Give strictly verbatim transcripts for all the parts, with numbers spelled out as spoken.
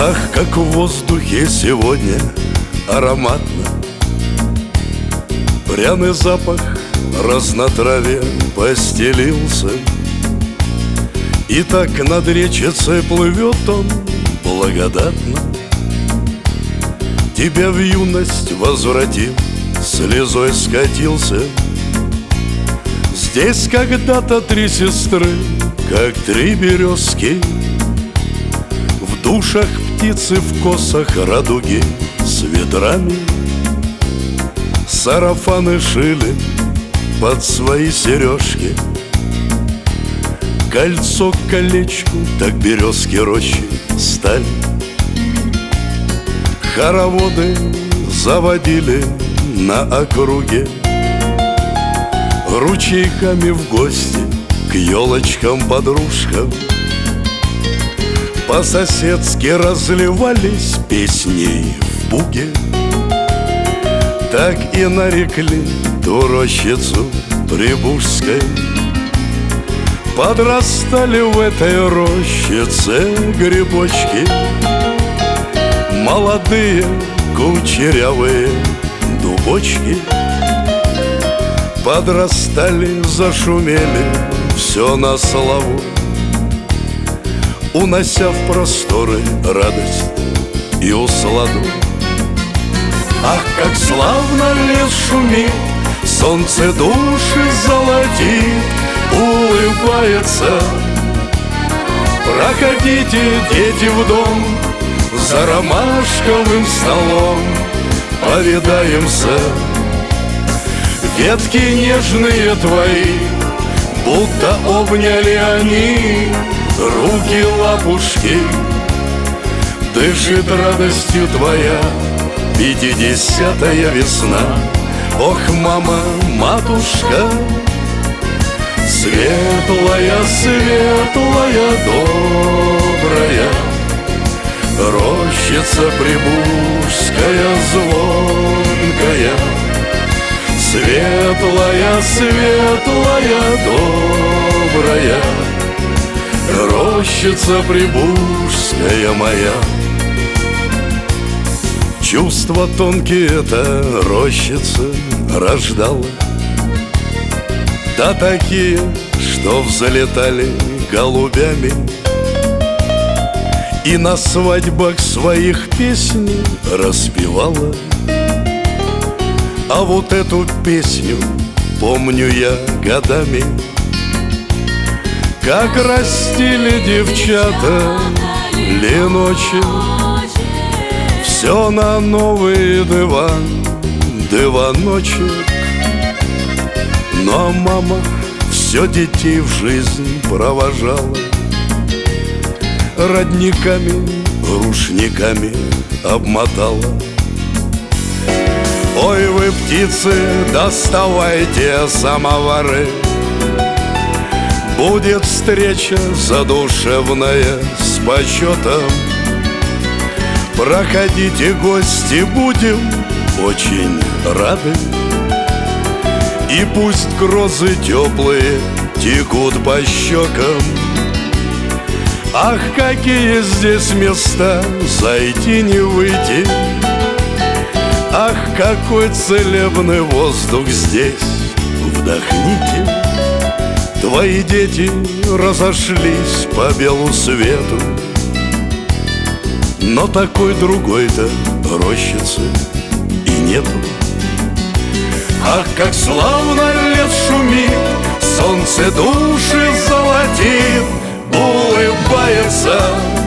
Ах, как в воздухе сегодня ароматно, пряный запах разнотравья постелился. И так над речицей плывет он благодатно. Тебя в юность возвратил, слезой скатился. Здесь когда-то три сестры, как три березки, в душах птицы, в косах радуги с ветрами. Сарафаны шили под свои сережки, кольцо к колечку, так березки рощи стали. Хороводы заводили на округе, ручейками в гости к елочкам-подружкам. По-соседски разливались песней в буге. Так и нарекли ту рощицу Прибужской. Подрастали в этой рощице грибочки, молодые кучерявые дубочки. Подрастали, зашумели, все на славу, унося в просторы радость и усладу. Ах, как славно лес шумит, солнце души золотит, улыбается. Проходите, дети, в дом, за ромашковым столом повидаемся. Ветки нежные твои, будто обняли они, руки, лапушки. Дышит радостью твоя пятидесятая весна. Ох, мама, матушка, светлая, светлая, добрая, рощица Прибужская звонкая. Светлая, светлая, добрая, рощица Прибужская моя. Чувства тонкие эта рощица рождала, да такие, что взлетали голубями, и на свадьбах своих песни распевала. А вот эту песню помню я годами, как растили девчата леночек. Все на новый диван, диваночек. Но мама все детей в жизнь провожала, родниками, рушниками обмотала. Ой, вы, птицы, доставайте самовары, будет встреча задушевная с почетом. Проходите, гости, будем очень рады. И пусть грозы теплые текут по щекам. Ах, какие здесь места, зайти не выйти. Ах, какой целебный воздух здесь, вдохните. Твои дети разошлись по белу свету, но такой другой-то рощицы и нету. Ах, как славно лес шумит, солнце души золотит, улыбается.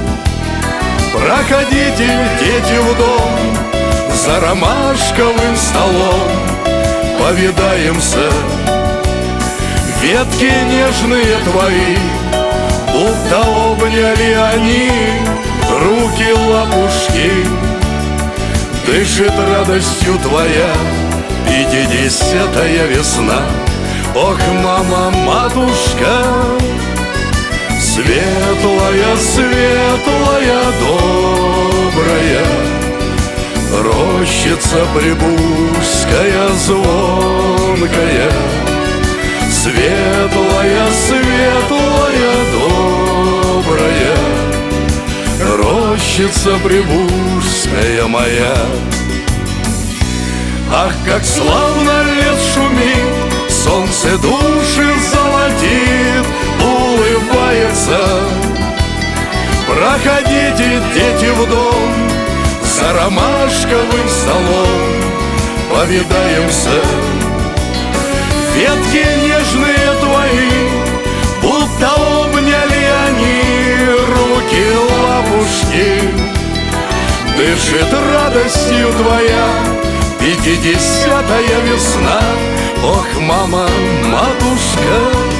Проходите, дети, в дом, за ромашковым столом повидаемся. Ветки нежные твои, будто обняли они, руки, лапушки. Дышит радостью твоя пятидесятая весна. Ох, мама, матушка, светлая, светлая, добрая, рощица Прибужская звонкая. Светлая, светлая, добрая, рощица плачется Приволжская моя. Ах, как славно лес шумит, солнце души золотит, улыбается. Проходите, дети, в дом, за ромашковым столом повидаемся. Ветки нежные твои, будто обняли они руки лапушки. Дышит радостью твоя пятидесятая весна. Ох, мама, матушка,